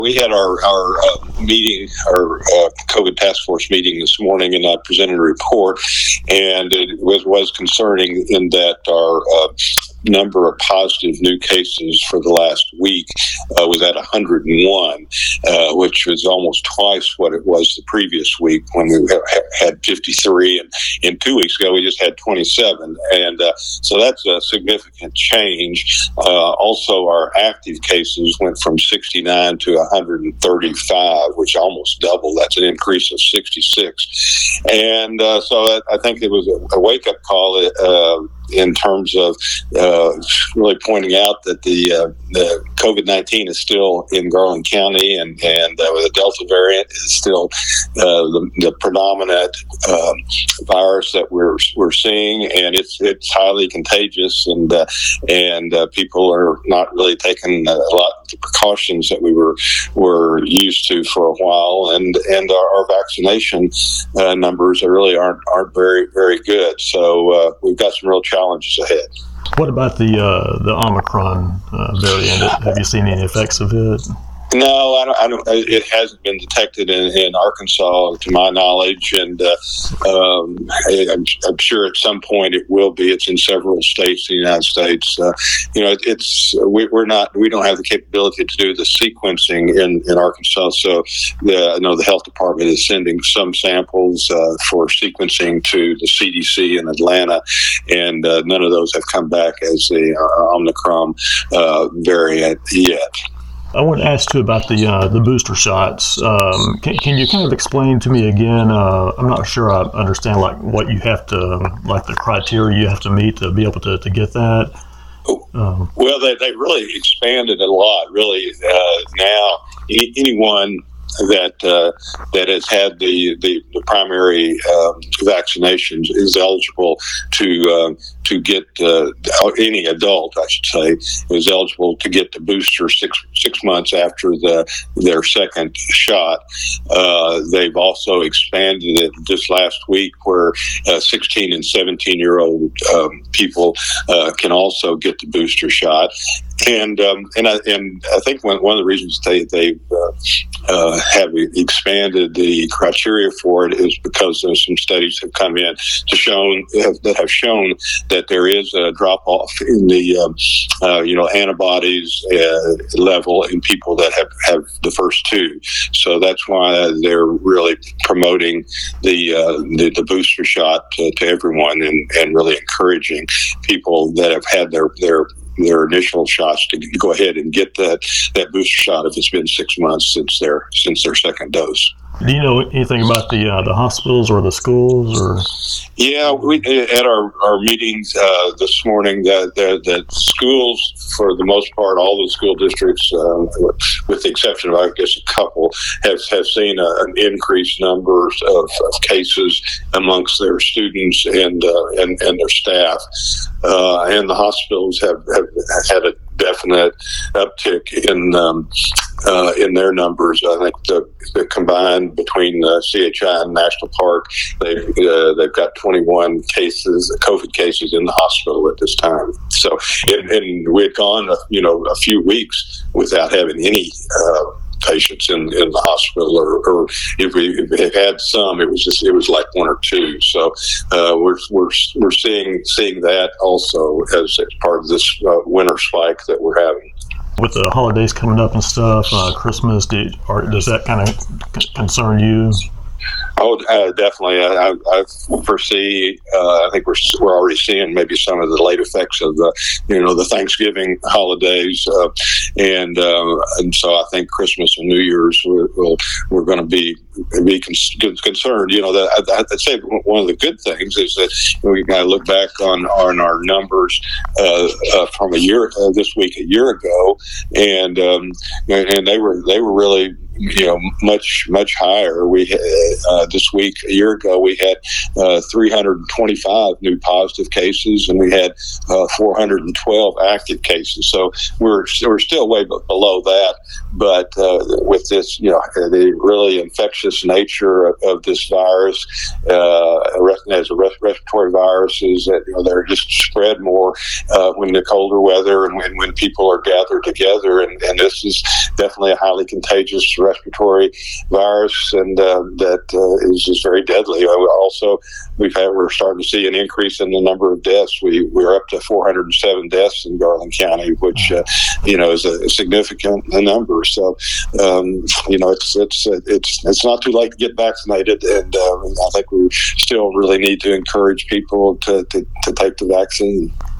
We had our meeting, our COVID task force meeting this morning, and I presented a report, and it was concerning in that our number of positive new cases for the last week was at 101, which was almost twice what it was the previous week when we had 53, and 2 weeks ago we just had 27, and so that's a significant change. Also, our active cases went from 69 to 135, which almost doubled. That's an increase of 66, and so I think it was a wake-up call in terms of really pointing out that the COVID-19 is still in Garland County, and the Delta variant is still the predominant virus that we're seeing, and it's highly contagious, and people are not really taking a lot of the precautions that we were used to for a while, and our vaccination numbers really aren't very, very good. So we've got some real challenges ahead. What about the Omicron variant? Have you seen any effects of it? No, I don't. It hasn't been detected in Arkansas, to my knowledge, and I'm sure at some point it will be. It's in several states in the United States. We don't have the capability to do the sequencing in Arkansas, so the health department is sending some samples for sequencing to the CDC in Atlanta, and none of those have come back as the Omicron variant yet. I want to ask too about the booster shots. Can you kind of explain to me again? I'm not sure I understand what you have to, the criteria you have to meet to be able to get that. Well, they really expanded a lot. Really, now anyone that has had the primary vaccinations is eligible to get any adult, I should say, is eligible to get the booster six months after their second shot. They've also expanded it just last week, where 16 and 17-year-old people can also get the booster shot. And I think one of the reasons they have expanded the criteria for it is because there's some studies have come in that have shown that there is a drop off in the antibodies level in people that have the first two. So that's why they're really promoting the booster shot to everyone, and really encouraging people that have had their initial shots to go ahead and get that booster shot if it's been 6 months since their second dose. Do you know anything about the hospitals or the schools? Or yeah, we at our meetings this morning that schools, for the most part, all the school districts, with the exception of I guess a couple, have seen an increased numbers of cases amongst their students and their staff, and the hospitals have had a definite uptick in their numbers. I think the combined between CHI and National Park, they've got 21 cases, COVID cases in the hospital at this time. So, and we had gone a few weeks without having any patients in the hospital, or if we had some, it was like one or two. So we're seeing that also as part of this winter spike that we're having. With the holidays coming up and stuff, Christmas, does that kind of concern you? Oh, definitely. I foresee. I think we're already seeing maybe some of the late effects of the Thanksgiving holidays, and so I think Christmas and New Year's we're going to be concerned. I'd say one of the good things is that we got to look back on our numbers from this week a year ago, and they were really much higher. We this week. A year ago, we had 325 new positive cases, and we had 412 active cases. So we're still way below that. But with this, the really infectious nature of this virus, as a respiratory viruses, that they're just spread more when the colder weather and when people are gathered together. And this is definitely a highly contagious respiratory virus, and that is very deadly. Also, we're starting to see an increase in the number of deaths. We're up to 407 deaths in Garland County, which is a significant number. So it's not too late to get vaccinated, and I think we still really need to encourage people to take the vaccine.